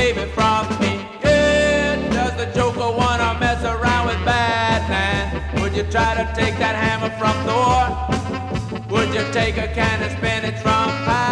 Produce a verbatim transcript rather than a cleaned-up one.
baby, from me. Yeah, does the Joker wanna mess around with Batman? Would you try to take that hammer from Thor? Would you take a can of spinach from pie?